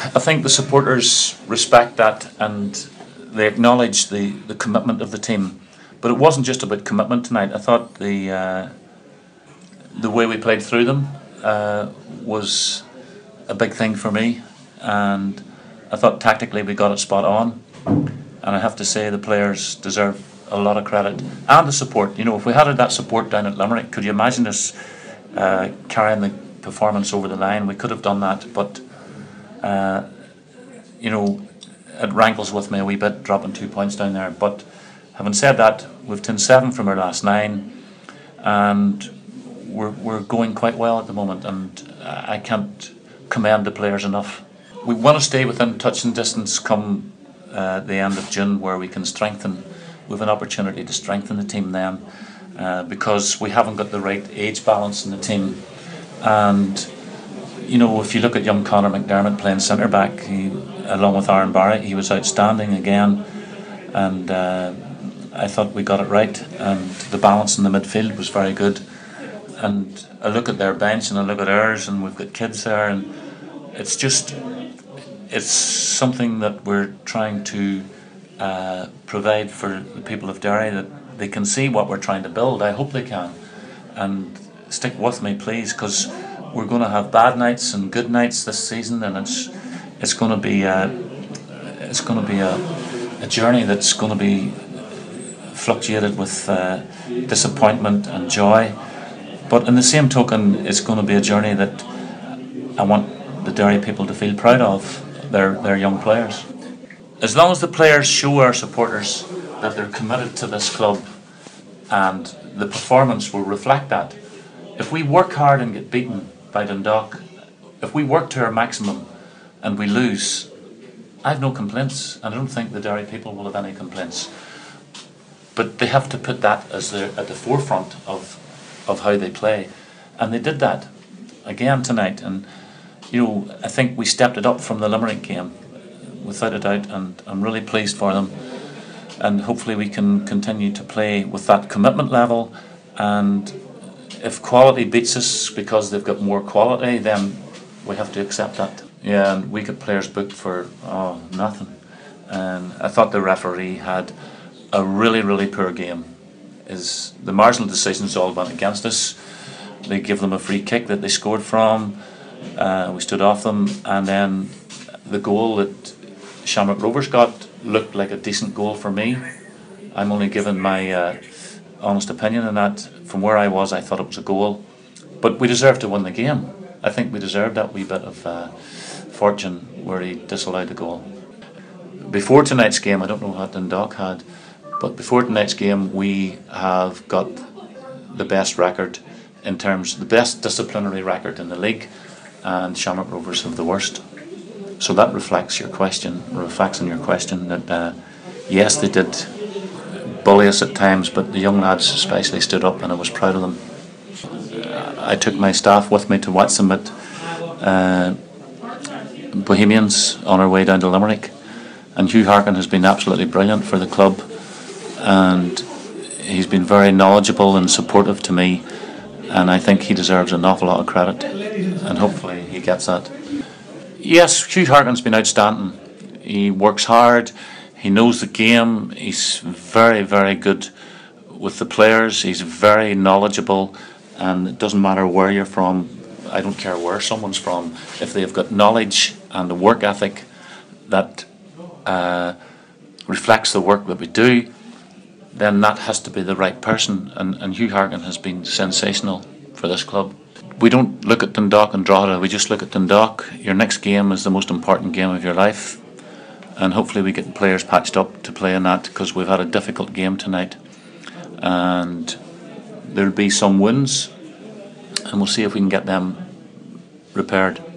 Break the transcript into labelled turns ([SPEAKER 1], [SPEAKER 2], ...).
[SPEAKER 1] I think the supporters respect that and they acknowledge the commitment of the team. But it wasn't just about commitment tonight. I thought the way we played through them was a big thing for me, and I thought tactically we got it spot on. And I have to say the players deserve a lot of credit and the support. You know, if we had that support down at Limerick, could you imagine us carrying the performance over the line? We could have done that, but you know, it rankles with me a wee bit dropping 2 points down there. But having said that, we've taken 7 from our last 9, and we're going quite well at the moment, and I can't commend the players enough. We want to stay within touching distance come the end of June, where we can strengthen. We have an opportunity to strengthen the team then, because we haven't got the right age balance in the team. And you know, if you look at young Conor McDermott playing centre back, along with Aaron Barry, he was outstanding again, and I thought we got it right, and the balance in the midfield was very good. And I look at their bench and I look at ours, and we've got kids there, and it's something that we're trying to provide for the people of Derry, that they can see what we're trying to build. I hope they can, and stick with me, please, because we're going to have bad nights and good nights this season, and it's going to be a journey that's going to be fluctuated with disappointment and joy. But in the same token, it's going to be a journey that I want the Derry people to feel proud of, their young players. As long as the players show our supporters that they're committed to this club, and the performance will reflect that. If we work hard and get beaten by Dundalk, if we work to our maximum and we lose, I have no complaints, and I don't think the Derry people will have any complaints. But they have to put that as at the forefront of how they play, and they did that again tonight. And you know, I think we stepped it up from the Limerick game, without a doubt, and I'm really pleased for them. And hopefully we can continue to play with that commitment level, and if quality beats us because they've got more quality, then we have to accept that. Yeah, and we get players booked for nothing. And I thought the referee had a really poor game. The marginal decisions all went against us. They give them a free kick that they scored from. We stood off them, and then the goal that Shamrock Rovers got looked like a decent goal for me. I'm only giving my honest opinion on that. From where I was, I thought it was a goal, but we deserved to win the game. I think we deserved that wee bit of fortune where he disallowed the goal. Before tonight's game, I don't know what Dundalk had, but before tonight's game we have got the best record in terms, the best disciplinary record in the league, and Shamrock Rovers have the worst. So that reflects on your question that yes, they did bully us at times, but the young lads especially stood up, and I was proud of them. I took my staff with me to watch them at Bohemians on our way down to Limerick, and Hugh Harkin has been absolutely brilliant for the club, and he's been very knowledgeable and supportive to me, and I think he deserves an awful lot of credit, and hopefully he gets that. Yes, Hugh Harkin's been outstanding. He works hard, he knows the game, he's very good with the players, he's very knowledgeable, and it doesn't matter where you're from, I don't care where someone's from, if they've got knowledge and a work ethic that reflects the work that we do, then that has to be the right person, and Hugh Harkin has been sensational for this club. We don't look at Dundalk and Drogheda, we just look at Dundalk. Your next game is the most important game of your life, and hopefully we get the players patched up to play in that, because we've had a difficult game tonight, and there'll be some wins, and we'll see if we can get them repaired.